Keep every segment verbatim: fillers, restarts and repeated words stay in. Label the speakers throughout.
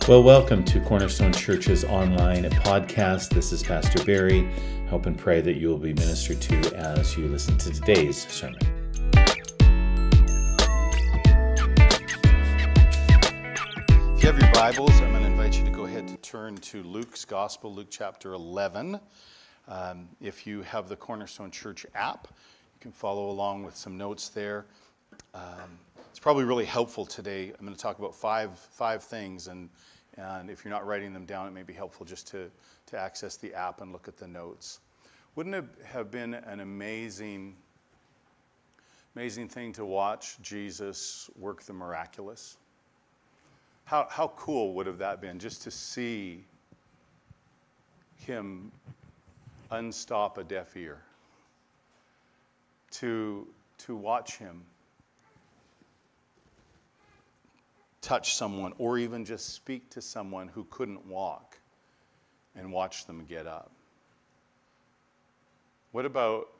Speaker 1: Well, welcome to Cornerstone Church's online podcast. This is Pastor Barry. Hope and pray that you will be ministered to as you listen to today's sermon.
Speaker 2: If you have your Bibles, I'm going to invite you to go ahead to turn to Luke's Gospel, Luke chapter eleven. Um, if you have the Cornerstone Church app, you can follow along with some notes there. Um, it's probably really helpful today. I'm going to talk about five five things, and and if you're not writing them down, it may be helpful just to, to access the app and look at the notes. Wouldn't it have been an amazing, amazing thing to watch Jesus work the miraculous? How how cool would have that been, just to see him unstop a deaf ear, to to watch him touch someone, or even just speak to someone who couldn't walk and watch them get up? What about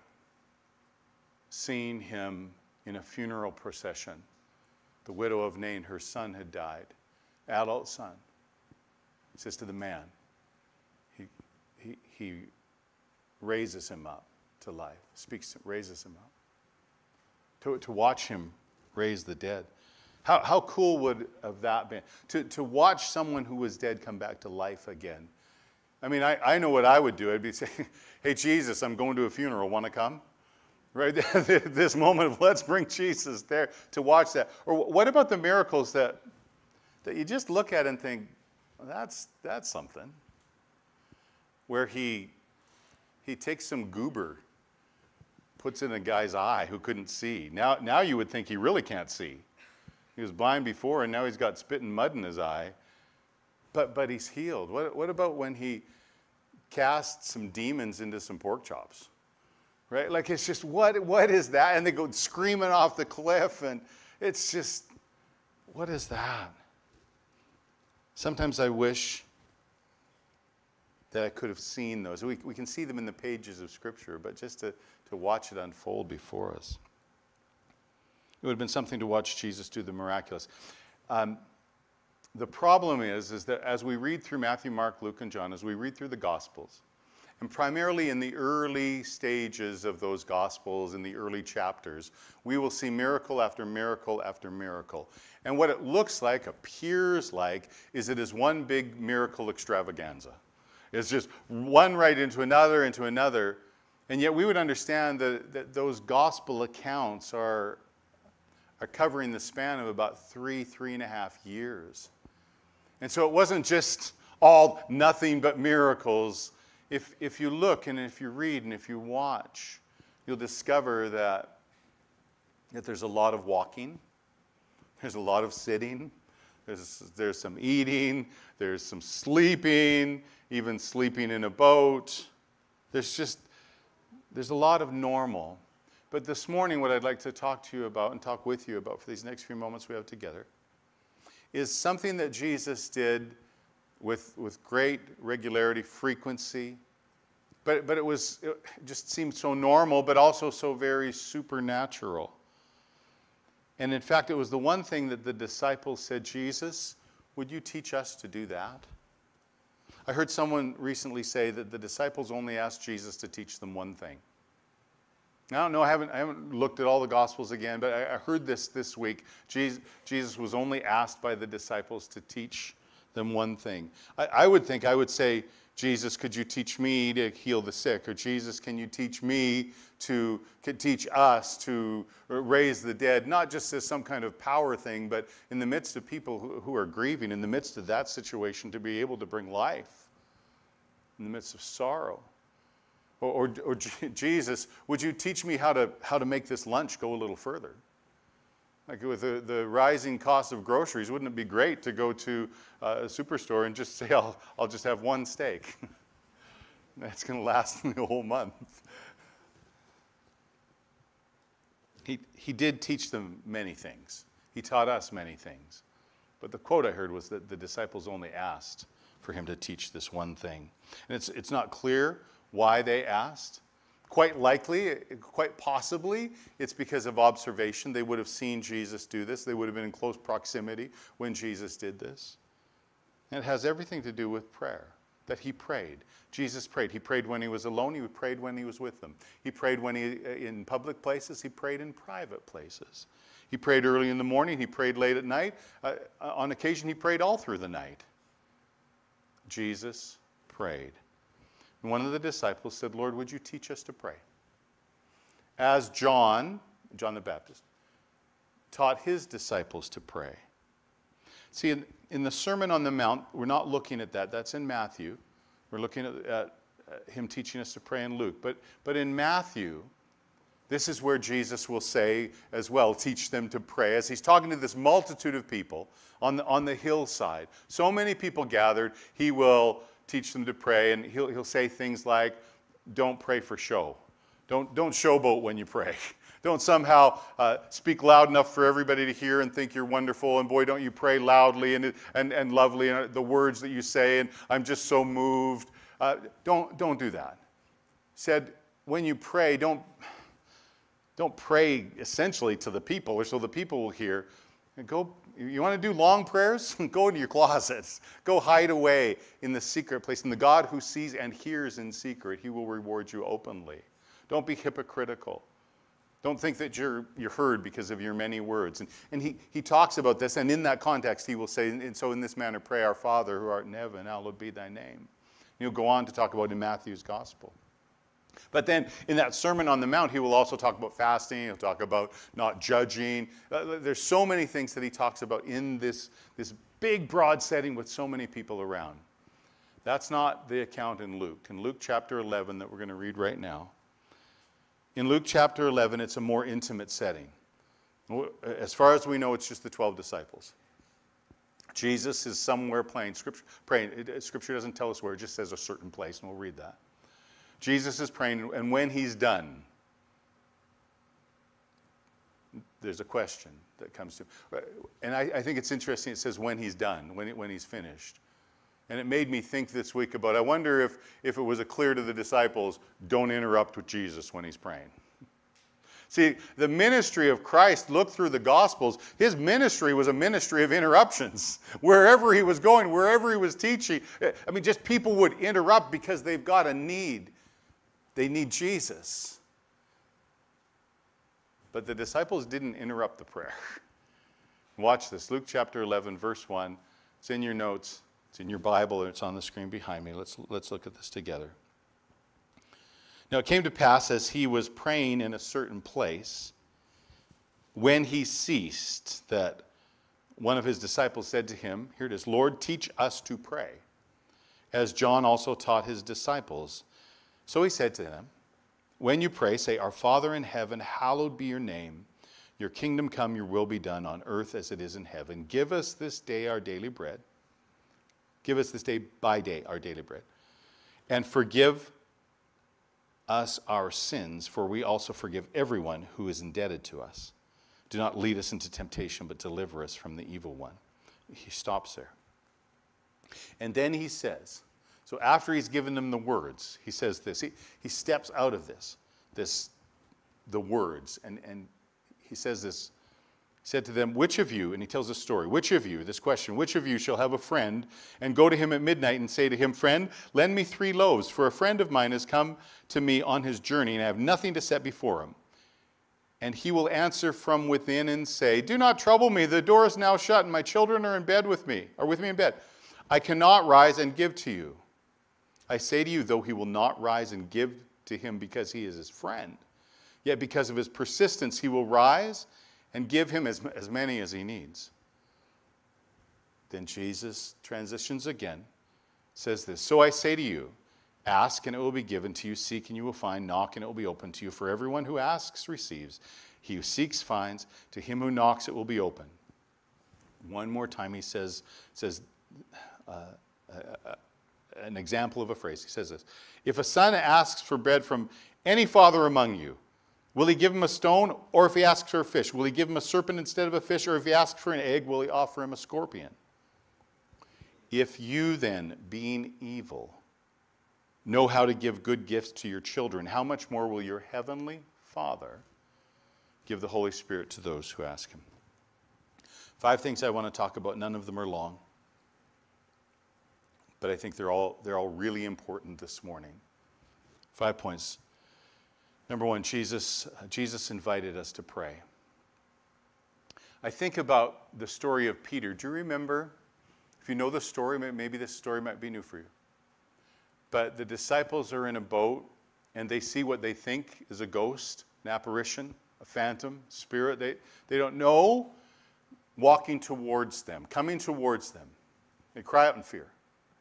Speaker 2: seeing him in a funeral procession? The widow of Nain, her son had died, adult son. He says to the man, he, he, he raises him up to life, speaks, to, raises him up. To, to watch him raise the dead. How how cool would have that been? To to watch someone who was dead come back to life again. I mean, I, I know what I would do. I'd be saying, hey, Jesus, I'm going to a funeral. Want to come? Right? This moment of let's bring Jesus there to watch that. Or what about the miracles that that you just look at and think, well, that's that's something. Where he he takes some goober, puts in a guy's eye who couldn't see. Now now you would think he really can't see. He was blind before, and now he's got spit and mud in his eye. But but he's healed. What what about when he cast some demons into some pork chops? Right? Like, it's just, what what is that? And they go screaming off the cliff, and it's just, what is that? Sometimes I wish that I could have seen those. We we can see them in the pages of Scripture, but just to, to watch it unfold before us. It would have been something to watch Jesus do the miraculous. Um, the problem is, is that as we read through Matthew, Mark, Luke, and John, as we read through the Gospels, and primarily in the early stages of those Gospels, in the early chapters, we will see miracle after miracle after miracle. And what it looks like, appears like, is it is one big miracle extravaganza. It's just one right into another, into another. And yet we would understand that, that those Gospel accounts are are covering the span of about three, three and a half years. And so it wasn't just all nothing but miracles. If if you look and if you read and if you watch, you'll discover that, that there's a lot of walking, there's a lot of sitting, there's, there's some eating, there's some sleeping, even sleeping in a boat. There's just, there's a lot of normal. But this morning, what I'd like to talk to you about and talk with you about for these next few moments we have together is something that Jesus did with, with great regularity, frequency. But, but it was it just seemed so normal, but also so very supernatural. And in fact, it was the one thing that the disciples said, Jesus, would you teach us to do that? I heard someone recently say that the disciples only asked Jesus to teach them one thing. I don't know, I haven't, I haven't looked at all the Gospels again, but I, I heard this this week. Jesus, Jesus was only asked by the disciples to teach them one thing. I, I would think, I would say, Jesus, could you teach me to heal the sick? Or Jesus, can you teach me to, could teach us to raise the dead? Not just as some kind of power thing, but in the midst of people who, who are grieving, in the midst of that situation, to be able to bring life, in the midst of sorrow. Or, or, or Jesus, would you teach me how to how to make this lunch go a little further? Like with the, the rising cost of groceries, wouldn't it be great to go to uh, a superstore and just say, I'll, I'll just have one steak. That's going to last me a whole month. He, he did teach them many things. He taught us many things. But the quote I heard was that the disciples only asked for him to teach this one thing. And it's it's not clear why they asked. Quite likely, quite possibly, it's because of observation. They would have seen Jesus do this. They would have been in close proximity when Jesus did this. And it has everything to do with prayer, that he prayed. Jesus prayed. He prayed when he was alone. He prayed when he was with them. He prayed when he in public places. He prayed in private places. He prayed early in the morning. He prayed late at night. Uh, on occasion, he prayed all through the night. Jesus prayed. And one of the disciples said, Lord, would you teach us to pray? As John, John the Baptist, taught his disciples to pray. See, in, in the Sermon on the Mount, we're not looking at that. That's in Matthew. We're looking at, at him teaching us to pray in Luke. But, but in Matthew, this is where Jesus will say as well, teach them to pray. As he's talking to this multitude of people on the, on the hillside. So many people gathered, he will teach them to pray. And he'll, he'll say things like, don't pray for show. Don't, don't showboat when you pray. Don't somehow uh, speak loud enough for everybody to hear and think you're wonderful. And boy, don't you pray loudly and, and, and lovely and the words that you say. And I'm just so moved. Uh, don't, don't do that. He said, when you pray, don't, don't pray essentially to the people or so the people will hear. And go, you want to do long prayers? Go into your closets. Go hide away in the secret place. And the God who sees and hears in secret, he will reward you openly. Don't be hypocritical. Don't think that you're, you're heard because of your many words. And, and he, he talks about this, and in that context he will say, and so in this manner pray, our Father who art in heaven, hallowed be thy name. And he'll go on to talk about in Matthew's gospel. But then in that Sermon on the Mount, he will also talk about fasting. He'll talk about not judging. Uh, there's so many things that he talks about in this, this big, broad setting with so many people around. That's not the account in Luke. In Luke chapter eleven that we're going to read right now, in Luke chapter eleven, it's a more intimate setting. As far as we know, it's just the twelve disciples. Jesus is somewhere praying. Scripture, praying. It, Scripture doesn't tell us where. It just says a certain place, and we'll read that. Jesus is praying, and when he's done, there's a question that comes to him. And I, I think it's interesting. It says when he's done, when, it, when he's finished. And it made me think this week about, I wonder if, if it was a clear to the disciples, don't interrupt with Jesus when he's praying. See, the ministry of Christ, look through the Gospels, his ministry was a ministry of interruptions. Wherever he was going, wherever he was teaching, I mean, just people would interrupt because they've got a need. They need Jesus. But the disciples didn't interrupt the prayer. Watch this, Luke chapter eleven, verse one. It's in your notes. It's in your Bible, and it's on the screen behind me. Let's, let's look at this together. Now, it came to pass as he was praying in a certain place, when he ceased, that one of his disciples said to him, here it is, Lord, teach us to pray, as John also taught his disciples. So he said to them, when you pray, say, our Father in heaven, hallowed be your name. Your kingdom come, your will be done on earth as it is in heaven. Give us this day our daily bread. Give us this day by day our daily bread. And forgive us our sins, for we also forgive everyone who is indebted to us. Do not lead us into temptation, but deliver us from the evil one. He stops there. And then he says, so after he's given them the words, he says this. He, he steps out of this, this the words, and, and he says this. Said to them, which of you, and he tells a story, which of you, this question, which of you shall have a friend and go to him at midnight and say to him, friend, lend me three loaves, for a friend of mine has come to me on his journey and I have nothing to set before him. And he will answer from within and say, do not trouble me, the door is now shut and my children are in bed with me, or with me in bed. I cannot rise and give to you. I say to you, though he will not rise and give to him because he is his friend, yet because of his persistence he will rise and give him as, as many as he needs. Then Jesus transitions again, says this, so I say to you, ask and it will be given to you, seek and you will find, knock and it will be opened to you. For everyone who asks receives, he who seeks finds, to him who knocks it will be open. One more time he says, says uh, uh, an example of a phrase. He says this, if a son asks for bread from any father among you, will he give him a stone? Or if he asks for a fish, will he give him a serpent instead of a fish? Or if he asks for an egg, will he offer him a scorpion? If you then, being evil, know how to give good gifts to your children, how much more will your heavenly Father give the Holy Spirit to those who ask him? Five things I want to talk about. None of them are long. but I think they're all, they're all really important this morning. Five points. Number one, Jesus, Jesus invited us to pray. I think about the story of Peter. Do you remember? If you know the story, maybe this story might be new for you. But the disciples are in a boat, and they see what they think is a ghost, an apparition, a phantom, spirit. They, they don't know, walking towards them, coming towards them. They cry out in fear.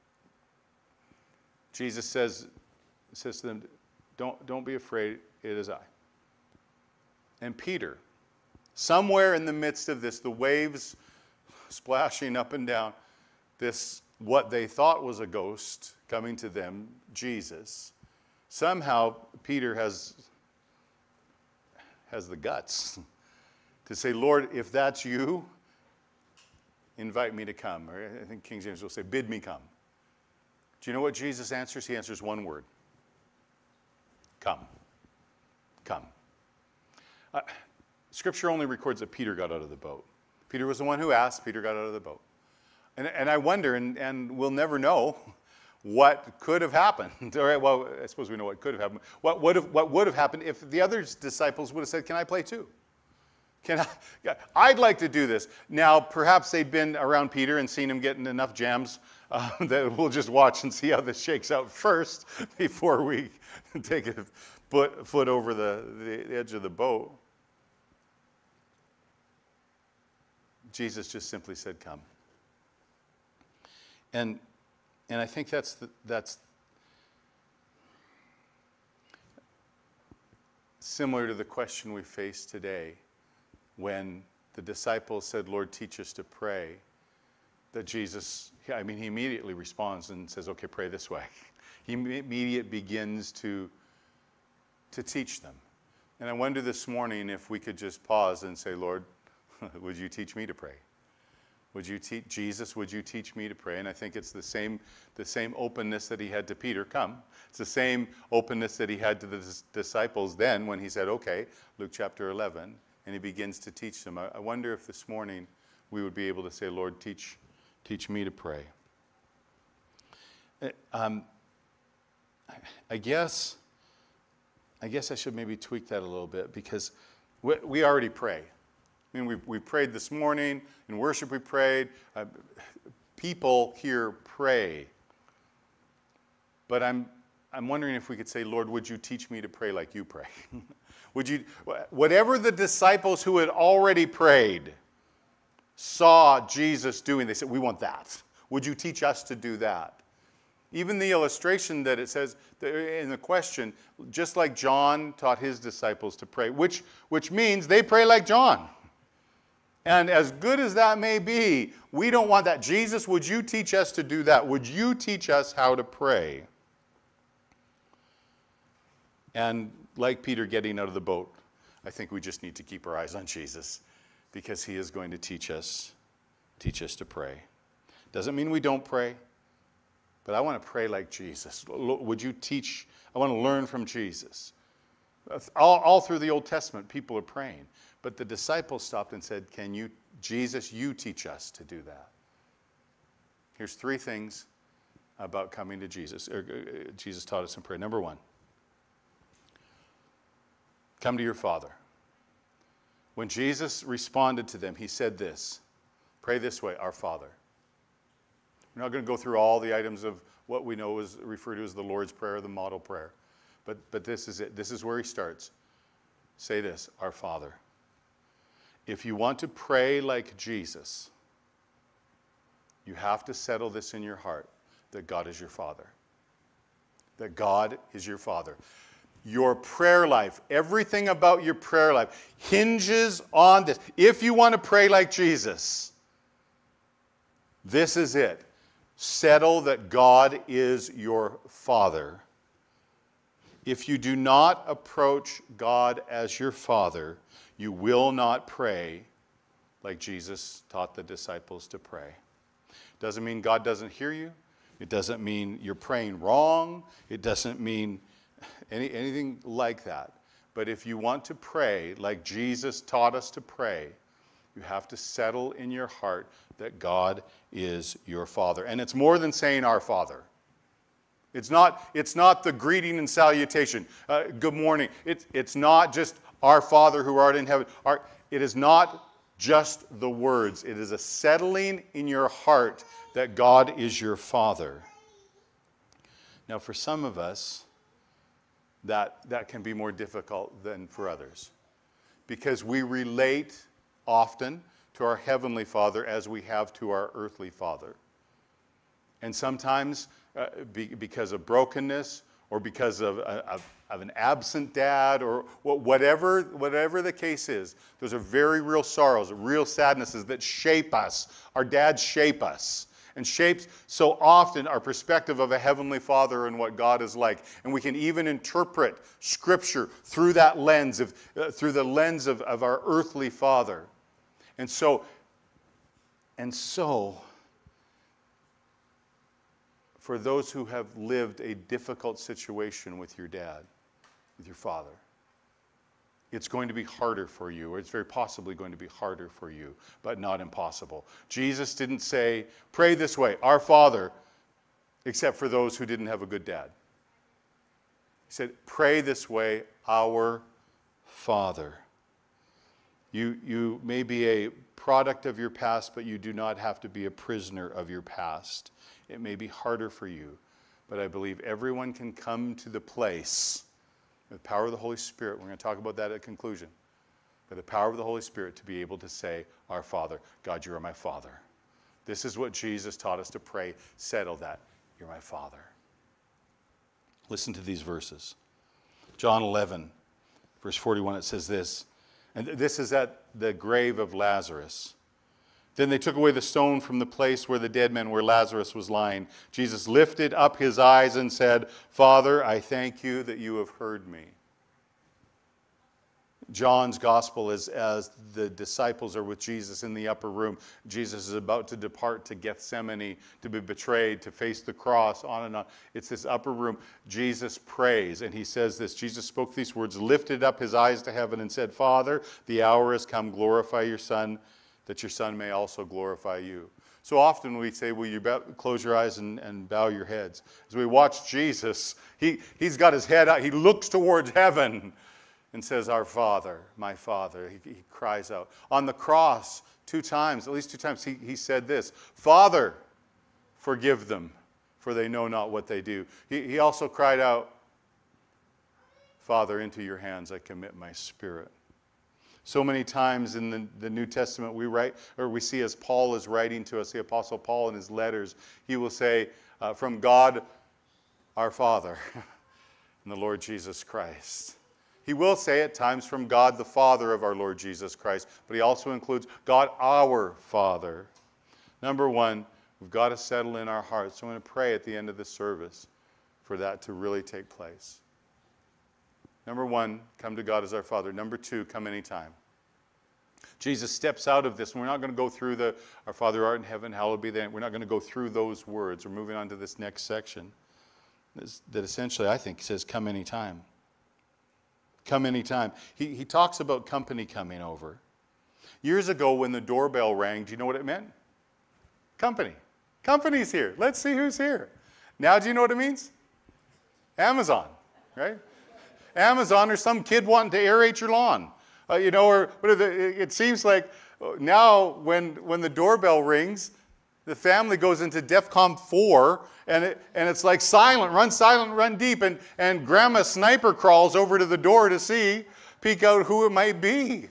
Speaker 2: Jesus says, says to them, don't, don't be afraid, it is I. And Peter, somewhere in the midst of this, the waves splashing up and down, this, what they thought was a ghost coming to them, Jesus, somehow Peter has, has the guts to say, Lord, if that's you, invite me to come. Or I think King James will say, bid me come. Do you know what Jesus answers? He answers one word. Come. Come. Uh, Scripture only records that Peter got out of the boat. Peter was the one who asked. Peter got out of the boat. And, and I wonder, and, and we'll never know, what could have happened. All right, well, I suppose we know what could have happened. What would have, what would have happened if the other disciples would have said, can I play too? Can I? I'd like to do this. Now, perhaps they'd been around Peter and seen him getting enough jams uh, that we'll just watch and see how this shakes out first before we take a foot, foot over the, the edge of the boat. Jesus just simply said, come. And, and I think that's, the, that's similar to the question we face today when the disciples said, Lord, teach us to pray, that Jesus, I mean, he immediately responds and says, okay, pray this way. He immediately begins to, to teach them. And I wonder this morning if we could just pause and say, Lord, would you teach me to pray? Would you teach Jesus? Would you teach me to pray? And I think it's the same, the same openness that he had to Peter. Come. It's the same openness that he had to the disciples then when he said, okay, Luke chapter eleven, and he begins to teach them. I, I wonder if this morning we would be able to say, Lord, teach, teach me to pray. Um, I guess, I guess I should maybe tweak that a little bit because we, we already pray. I mean, we we prayed this morning. In worship we prayed. Uh, people here pray. But I'm, I'm wondering if we could say, Lord, would you teach me to pray like you pray? Would you, whatever the disciples who had already prayed saw Jesus doing, they said, we want that. Would you teach us to do that? Even the illustration that it says in the question, just like John taught his disciples to pray, which, which means they pray like John. And as good as that may be, we don't want that. Jesus, would you teach us to do that? Would you teach us how to pray? And like Peter getting out of the boat, I think we just need to keep our eyes on Jesus because he is going to teach us, teach us to pray. Doesn't mean we don't pray, but I want to pray like Jesus. Would you teach? I want to learn from Jesus. All, all through the Old Testament, people are praying. But the disciples stopped and said, can you, Jesus, you teach us to do that? Here's three things about coming to Jesus. Or, uh, Jesus taught us in prayer. Number one, come to your Father. When Jesus responded to them, he said this, pray this way, our Father. We're not going to go through all the items of what we know is referred to as the Lord's Prayer, the model prayer. But, but this is it. This is where he starts. Say this, our Father. If you want to pray like Jesus, you have to settle this in your heart, that God is your Father. That God is your Father. Your prayer life, everything about your prayer life hinges on this. If you want to pray like Jesus, this is it. Settle that God is your Father. If you do not approach God as your Father, you will not pray like Jesus taught the disciples to pray. Doesn't mean God doesn't hear you. It doesn't mean you're praying wrong. It doesn't mean any, anything like that. But if you want to pray like Jesus taught us to pray, You have to settle in your heart that God is your Father. And it's more than saying our Father. It's not, it's not the greeting and salutation. Uh, good morning. It's, it's not just our Father who art in heaven. Our, it is not just the words. It is a settling in your heart that God is your Father. Now, for some of us, that, that can be more difficult than for others, because we relate often to our Heavenly Father as we have to our earthly father. And sometimes uh, be, because of brokenness, or because of, of, of an absent dad, or whatever, whatever the case is, those are very real sorrows, real sadnesses that shape us. Our dads shape us, and shapes so often our perspective of a Heavenly Father and what God is like. And we can even interpret Scripture through that lens, of, uh, through the lens of, of our earthly father. And so, and so, for those who have lived a difficult situation with your dad, with your father, it's going to be harder for you, or it's very possibly going to be harder for you, but not impossible. Jesus didn't say, pray this way, our Father, except for those who didn't have a good dad. He said, pray this way, our Father. You, you may be a product of your past, but you do not have to be a prisoner of your past. It may be harder for you, but I believe everyone can come to the place, with the power of the Holy Spirit, we're going to talk about that at conclusion, by the power of the Holy Spirit to be able to say, our Father, God, you are my Father. This is what Jesus taught us to pray. Settle that. You're my Father. Listen to these verses. John eleven, verse forty-one, it says this, and this is at the grave of Lazarus. Then they took away the stone from the place where the dead man, where Lazarus was lying. Jesus lifted up his eyes and said, Father, I thank you that you have heard me. John's gospel is as the disciples are with Jesus in the upper room. Jesus is about to depart to Gethsemane, to be betrayed, to face the cross, on and on. It's this upper room. Jesus prays, and he says this. Jesus spoke these words, lifted up his eyes to heaven and said, Father, the hour has come, glorify your Son, that your Son may also glorify you. So often we say, will you bow, close your eyes and, and bow your heads? As we watch Jesus, he, he's got his head out, he looks towards heaven and says, our Father, my Father. He, he cries out. On the cross, two times, at least two times, he, he said this, Father, forgive them, for they know not what they do. He, he also cried out, Father, into your hands I commit my spirit. So many times in the, the New Testament we write, or we see as Paul is writing to us, the Apostle Paul in his letters, he will say, uh, from God our Father and the Lord Jesus Christ. He will say at times from God the Father of our Lord Jesus Christ, but he also includes God our Father. Number one, we've got to settle in our hearts. So I'm going to pray at the end of the service for that to really take place. Number one, come to God as our Father. Number two, come anytime. Jesus steps out of this, and we're not going to go through the, our Father who art in heaven, hallowed be thy name. We're not going to go through those words. We're moving on to this next section that essentially, I think, says, come anytime. Come anytime. He, he talks about company coming over. Years ago, when the doorbell rang, do you know what it meant? Company. Company's here. Let's see who's here. Now, do you know what it means? Amazon, right? Amazon, or some kid wanting to aerate your lawn. Uh, you know, or what are the, it seems like now when, when the doorbell rings, the family goes into DEFCON four, and, it, and it's like silent, run silent, run deep, and, and grandma sniper crawls over to the door to see, peek out who it might be.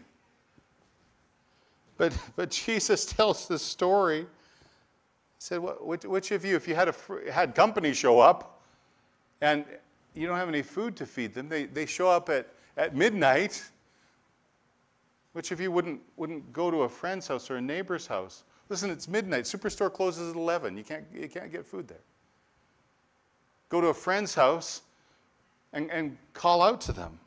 Speaker 2: But, but Jesus tells this story. He said, which, which of you, if you had, a, had company show up, and you don't have any food to feed them, they, they show up at, at midnight, which of you wouldn't, wouldn't go to a friend's house or a neighbor's house? Listen, it's midnight. Superstore closes at eleven. You can't, you can't get food there. Go to a friend's house and, and call out to them.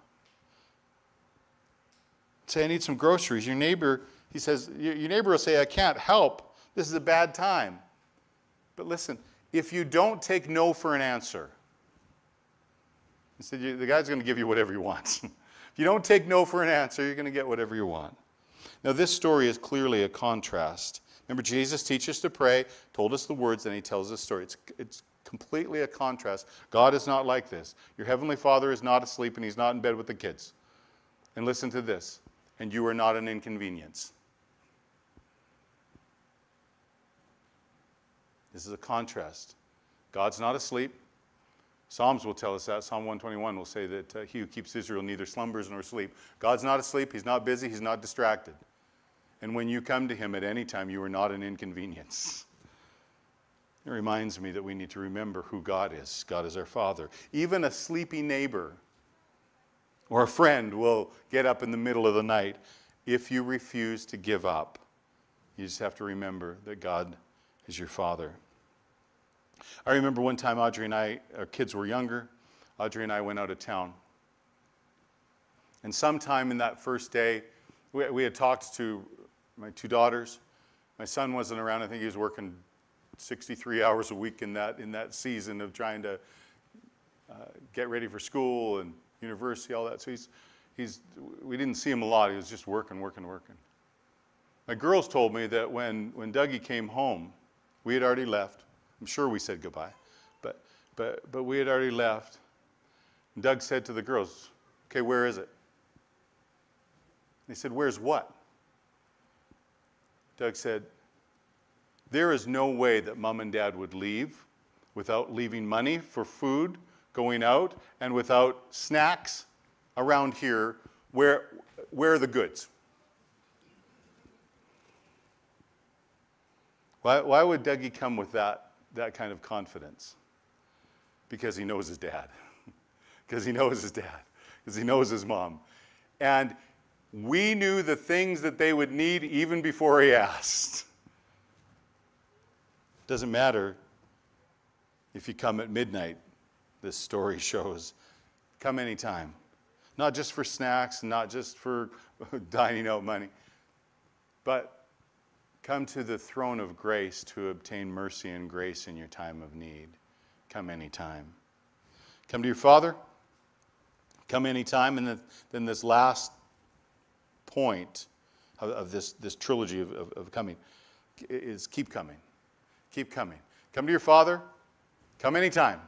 Speaker 2: Say, I need some groceries. Your neighbor, he says, your, your neighbor will say, I can't help. This is a bad time. But listen, if you don't take no for an answer, he said, the guy's going to give you whatever you want. If you don't take no for an answer, you're going to get whatever you want. Now, this story is clearly a contrast. Remember, Jesus teaches us to pray, told us the words, and he tells us a story. It's, it's completely a contrast. God is not like this. Your heavenly Father is not asleep, and he's not in bed with the kids. And listen to this. And you are not an inconvenience. This is a contrast. God's not asleep. Psalms will tell us that. Psalm one twenty-one will say that uh, he who keeps Israel neither slumbers nor sleep. God's not asleep. He's not busy. He's not distracted. And when you come to him at any time, you are not an inconvenience. It reminds me that we need to remember who God is. God is our Father. Even a sleepy neighbor or a friend will get up in the middle of the night. If you refuse to give up, you just have to remember that God is your Father. I remember one time Audrey and I, our kids were younger, Audrey and I went out of town. And sometime in that first day, we, we had talked to my two daughters. My son wasn't around. I think he was working sixty-three hours a week in that, in that season of trying to uh, get ready for school and university, all that. So he's, he's, we didn't see him a lot. He was just working, working, working. My girls told me that when, when Dougie came home, we had already left. I'm sure we said goodbye, but, but, but we had already left. And Doug said to the girls, okay, where is it? They said, where's what? Doug said, there is no way that Mom and Dad would leave without leaving money for food, going out, and without snacks around here. Where, where are the goods? Why, why would Dougie come with that, that kind of confidence? Because he knows his dad. Because he knows his dad. Because he knows his mom. And we knew the things that they would need even before he asked. Doesn't matter if you come at midnight, this story shows. Come anytime. Not just for snacks, not just for dining out money, but come to the throne of grace to obtain mercy and grace in your time of need. Come anytime. Come to your Father. Come anytime. And then, then this last point of, of this, this trilogy of, of, of coming is keep coming. Keep coming. Come to your Father. Come anytime.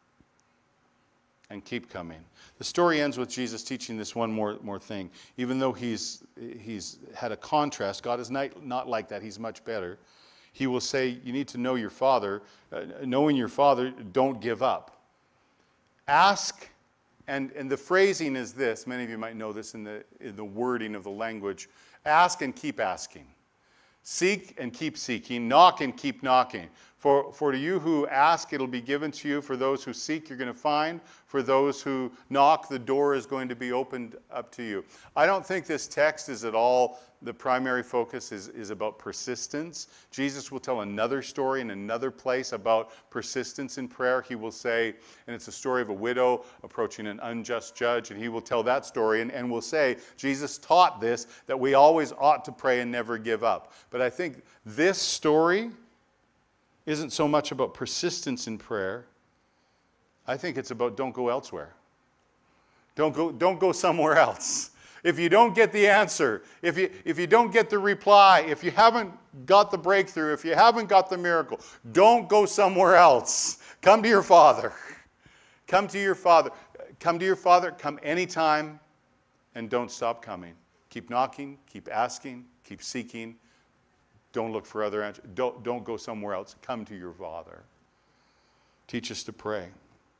Speaker 2: And keep coming. The story ends with Jesus teaching this one more, more thing. Even though he's, he's had a contrast, God is not, not like that. He's much better. He will say, you need to know your Father. Uh, knowing your Father, don't give up. Ask, and, and the phrasing is this. Many of you might know this in the, in the wording of the language. Ask and keep asking. Seek and keep seeking. Knock and keep knocking. For, for to you who ask, it'll be given to you. For those who seek, you're going to find. For those who knock, the door is going to be opened up to you. I don't think this text is at all, the primary focus is, is about persistence. Jesus will tell another story in another place about persistence in prayer. He will say, and it's a story of a widow approaching an unjust judge, and he will tell that story and, and will say, Jesus taught this, that we always ought to pray and never give up. But I think this story isn't so much about persistence in prayer. I think it's about don't go elsewhere. Don't go, don't go somewhere else. If you don't get the answer, if you, if you don't get the reply, if you haven't got the breakthrough, if you haven't got the miracle, don't go somewhere else. Come to your Father. Come to your Father. Come to your Father. Come anytime, and don't stop coming. Keep knocking, keep asking, keep seeking. Don't look for other answers. Don't, don't go somewhere else. Come to your Father. Teach us to pray.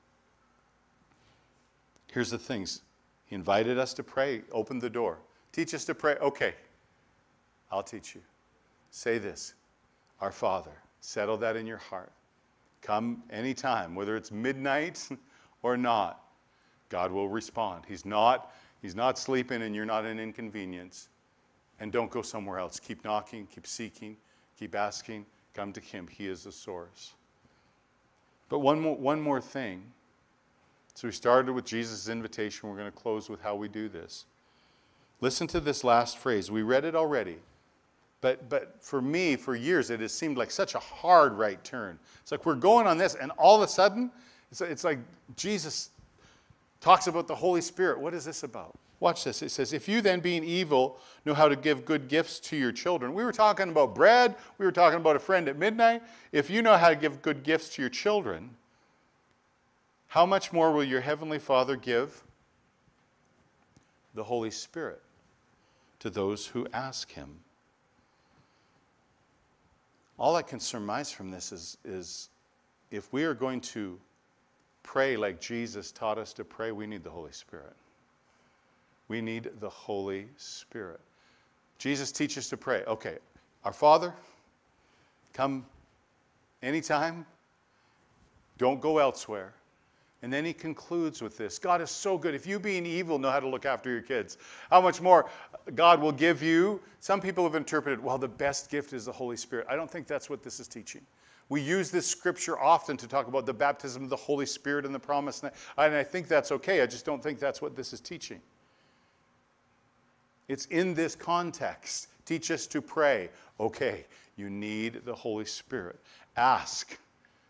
Speaker 2: Here's the things. He invited us to pray. Open the door. Teach us to pray. Okay, I'll teach you. Say this. Our Father. Settle that in your heart. Come anytime, whether it's midnight or not. God will respond. He's not, he's not sleeping, and you're not an inconvenience. And don't go somewhere else. Keep knocking, keep seeking, keep asking. Come to him. He is the source. But one more, one more thing. So we started with Jesus' invitation. We're going to close with how we do this. Listen to this last phrase. We read it already. But, but for me, for years, it has seemed like such a hard right turn. It's like we're going on this, and all of a sudden, it's, it's like Jesus talks about the Holy Spirit. What is this about? Watch this. It says, if you then being evil know how to give good gifts to your children. We were talking about bread. We were talking about a friend at midnight. If you know how to give good gifts to your children, how much more will your heavenly Father give the Holy Spirit to those who ask him? All I can surmise from this is, is if we are going to pray like Jesus taught us to pray, we need the Holy Spirit. We need the Holy Spirit. Jesus teaches us to pray. Okay, our Father, come anytime. Don't go elsewhere. And then he concludes with this. God is so good. If you being evil know how to look after your kids, how much more God will give you? Some people have interpreted, well, the best gift is the Holy Spirit. I don't think that's what this is teaching. We use this scripture often to talk about the baptism of the Holy Spirit and the promise. And I think that's okay. I just don't think that's what this is teaching. It's in this context. Teach us to pray. Okay, you need the Holy Spirit. Ask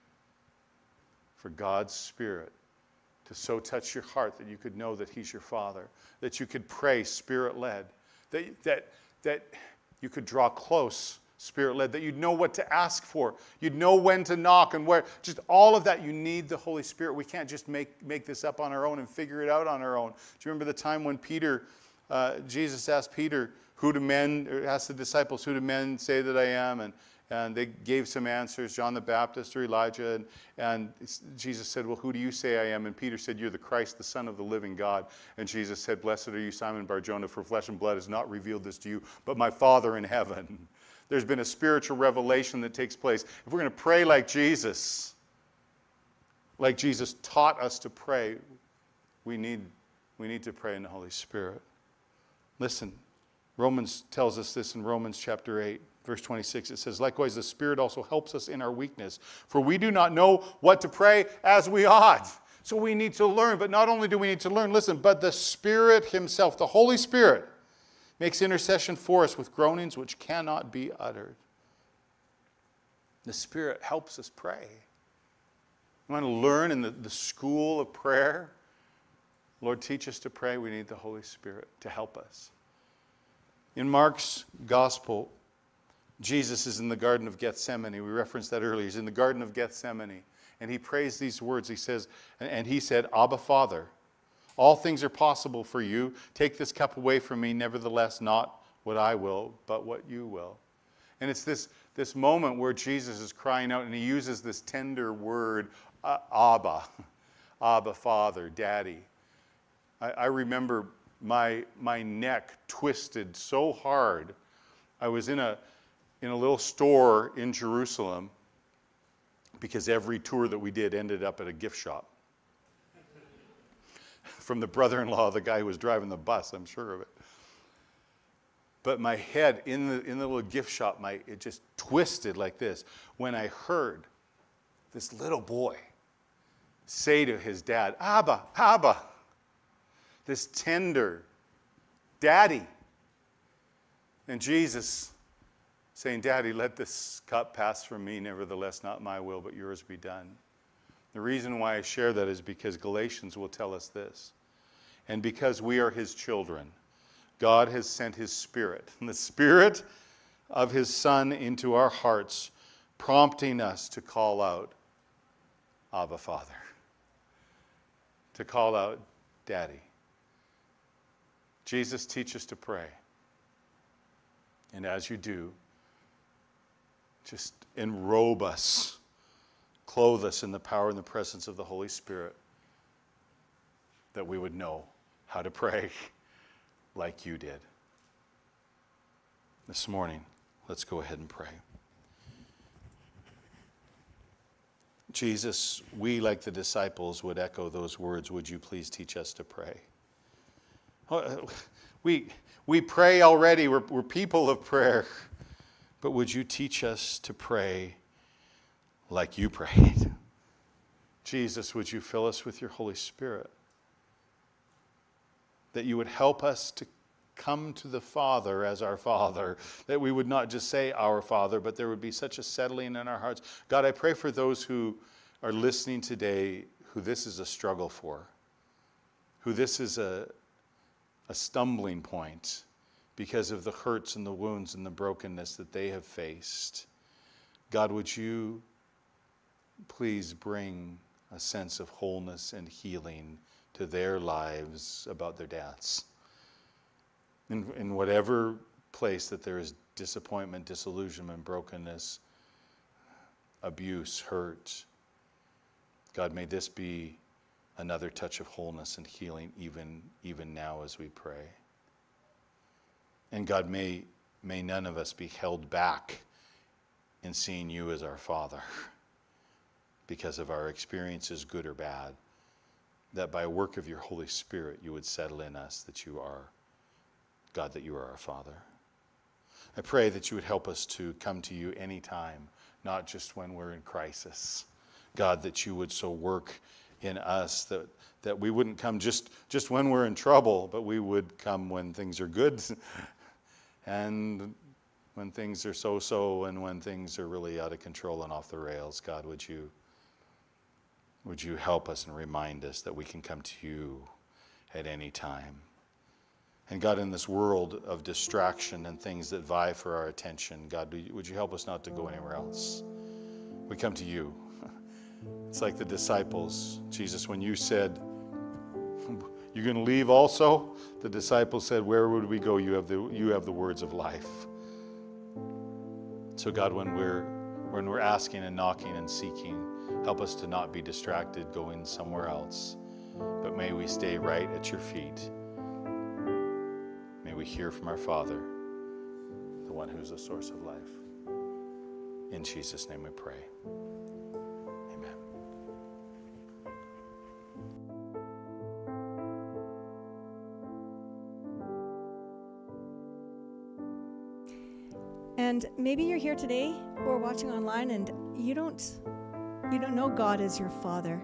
Speaker 2: for God's Spirit to so touch your heart that you could know that he's your Father, that you could pray Spirit-led, that, that, that you could draw close Spirit-led, that you'd know what to ask for, you'd know when to knock and where. Just all of that, you need the Holy Spirit. We can't just make, make this up on our own and figure it out on our own. Do you remember the time when Peter... Uh, Jesus asked Peter, who do men, or asked the disciples, who do men say that I am? And, and they gave some answers, John the Baptist or Elijah. And, and Jesus said, well, who do you say I am? And Peter said, you're the Christ, the Son of the living God. And Jesus said, blessed are you, Simon Bar-Jonah, for flesh and blood has not revealed this to you, but my Father in heaven. There's been a spiritual revelation that takes place. If we're going to pray like Jesus, like Jesus taught us to pray, we need, we need to pray in the Holy Spirit. Listen, Romans tells us this in Romans chapter eight, verse twenty-six. It says, likewise, the Spirit also helps us in our weakness, for we do not know what to pray as we ought. So we need to learn. But not only do we need to learn, listen, but the Spirit himself, the Holy Spirit, makes intercession for us with groanings which cannot be uttered. The Spirit helps us pray. You want to learn in the, the school of prayer? Lord, teach us to pray. We need the Holy Spirit to help us. In Mark's gospel, Jesus is in the Garden of Gethsemane. We referenced that earlier. He's in the Garden of Gethsemane. And he prays these words. He says, and he said, Abba, Father, all things are possible for you. Take this cup away from me. Nevertheless, not what I will, but what you will. And it's this, this moment where Jesus is crying out, and he uses this tender word, uh, Abba. Abba, Father, Daddy. I, I remember my, my neck twisted so hard. I was in a, in a little store in Jerusalem because every tour that we did ended up at a gift shop. From the brother-in-law of the guy who was driving the bus, I'm sure of it. But my head in the, in the little gift shop, my, it just twisted like this when I heard this little boy say to his dad, Abba, Abba. This tender daddy. And Jesus saying, Daddy, let this cup pass from me. Nevertheless, not my will, but yours be done. The reason why I share that is because Galatians will tell us this. And because we are his children, God has sent his Spirit, and the Spirit of his Son into our hearts, prompting us to call out, Abba, Father. To call out, Daddy. Jesus, teach us to pray. And as you do, just enrobe us, clothe us in the power and the presence of the Holy Spirit, that we would know how to pray like you did. This morning, let's go ahead and pray. Jesus, we, like the disciples, would echo those words, would you please teach us to pray? We, we pray already, we're, we're people of prayer, but would you teach us to pray like you prayed? Jesus, would you fill us with your Holy Spirit? That you would help us to come to the Father as our Father, that we would not just say our Father, but there would be such a settling in our hearts. God, I pray for those who are listening today, who this is a struggle for, who this is a a stumbling point because of the hurts and the wounds and the brokenness that they have faced. God, would you please bring a sense of wholeness and healing to their lives about their deaths. In, in whatever place that there is disappointment, disillusionment, brokenness, abuse, hurt, God, may this be another touch of wholeness and healing even, even now as we pray. And God, may, may none of us be held back in seeing you as our Father because of our experiences, good or bad, that by work of your Holy Spirit you would settle in us that you are, God, that you are our Father. I pray that you would help us to come to you anytime, not just when we're in crisis. God, that you would so work in us that, that we wouldn't come just, just when we're in trouble, but we would come when things are good and when things are so-so and when things are really out of control and off the rails. God, would you Would you help us and remind us that we can come to you at any time? And God, in this world of distraction and things that vie for our attention, God, would you help us not to go anywhere else? We come to you. It's like the disciples. Jesus, when you said, you're going to leave also? The disciples said, where would we go? You have the, you have the words of life. So God, when we're, when we're asking and knocking and seeking, help us to not be distracted going somewhere else, but may we stay right at your feet. May we hear from our Father, the one who's the source of life. In Jesus' name we pray. Amen.
Speaker 3: And maybe you're here today or watching online and you don't You don't know God as your Father.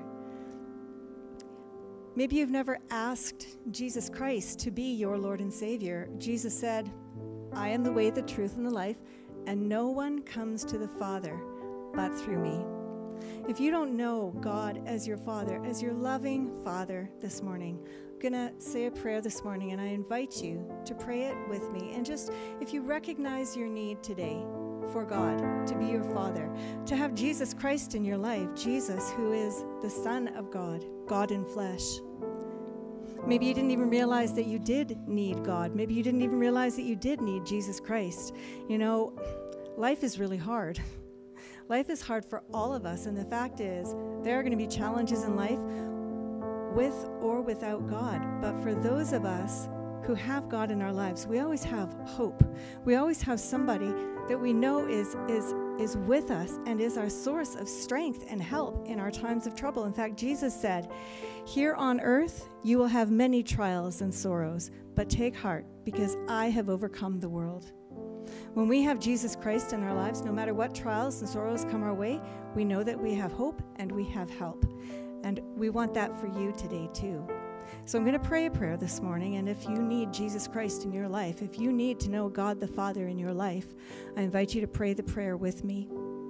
Speaker 3: Maybe you've never asked Jesus Christ to be your Lord and Savior. Jesus said, I am the way, the truth, and the life, and no one comes to the Father but through me. If you don't know God as your Father, as your loving Father this morning, I'm going to say a prayer this morning, and I invite you to pray it with me. And just, if you recognize your need today for God to be your Father, to have Jesus Christ in your life, Jesus who is the Son of God, God in flesh. Maybe you didn't even realize that you did need God. Maybe you didn't even realize that you did need Jesus Christ. You know, life is really hard. Life is hard for all of us, and the fact is there are going to be challenges in life with or without God. But for those of us who have God in our lives, we always have hope. We always have somebody that we know is is is with us and is our source of strength and help in our times of trouble. In fact, Jesus said, here on earth you will have many trials and sorrows, but take heart, because I have overcome the world. When we have Jesus Christ in our lives, no matter what trials and sorrows come our way, we know that we have hope and we have help. And we want that for you today too. So I'm going to pray a prayer this morning, and if you need Jesus Christ in your life, if you need to know God the Father in your life, I invite you to pray the prayer with me.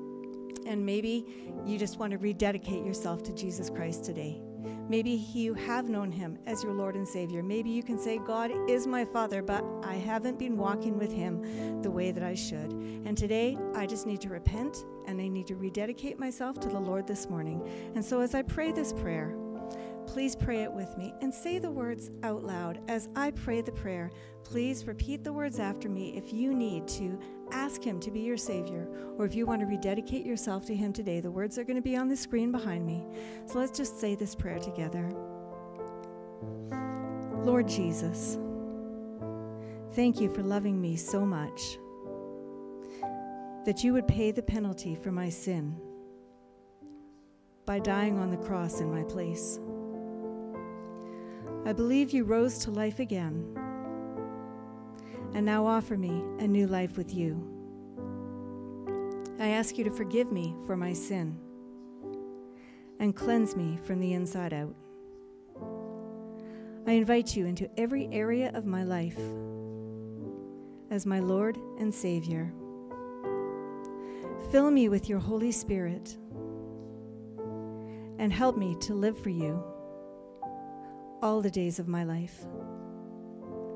Speaker 3: And maybe you just want to rededicate yourself to Jesus Christ today. Maybe you have known him as your Lord and Savior. Maybe you can say, God is my Father, but I haven't been walking with him the way that I should. And today, I just need to repent, and I need to rededicate myself to the Lord this morning. And so as I pray this prayer, please pray it with me and say the words out loud. As I pray the prayer, please repeat the words after me if you need to ask him to be your Savior, or if you want to rededicate yourself to him today. The words are going to be on the screen behind me. So let's just say this prayer together. Lord Jesus, thank you for loving me so much that you would pay the penalty for my sin by dying on the cross in my place. I believe you rose to life again and now offer me a new life with you. I ask you to forgive me for my sin and cleanse me from the inside out. I invite you into every area of my life as my Lord and Savior. Fill me with your Holy Spirit and help me to live for you all the days of my life.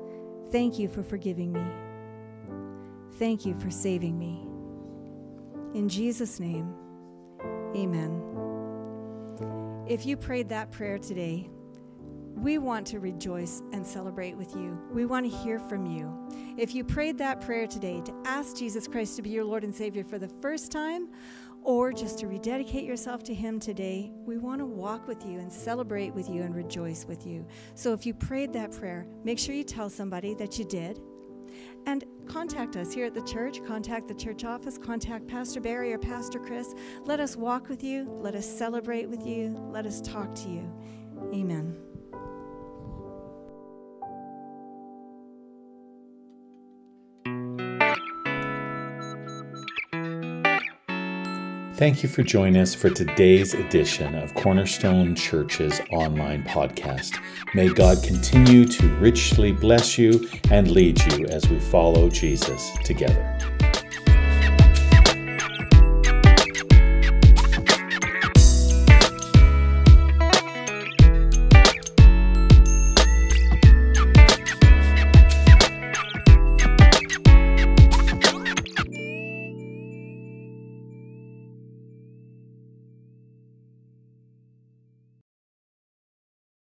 Speaker 3: Thank you for forgiving me. Thank you for saving me. In Jesus' name, amen. If you prayed that prayer today, we want to rejoice and celebrate with you. We want to hear from you. If you prayed that prayer today to ask Jesus Christ to be your Lord and Savior for the first time, or just to rededicate yourself to Him today, we want to walk with you and celebrate with you and rejoice with you. So if you prayed that prayer, make sure you tell somebody that you did. And contact us here at the church. Contact the church office. Contact Pastor Barry or Pastor Chris. Let us walk with you. Let us celebrate with you. Let us talk to you. Amen.
Speaker 1: Thank you for joining us for today's edition of Cornerstone Church's online podcast. May God continue to richly bless you and lead you as we follow Jesus together.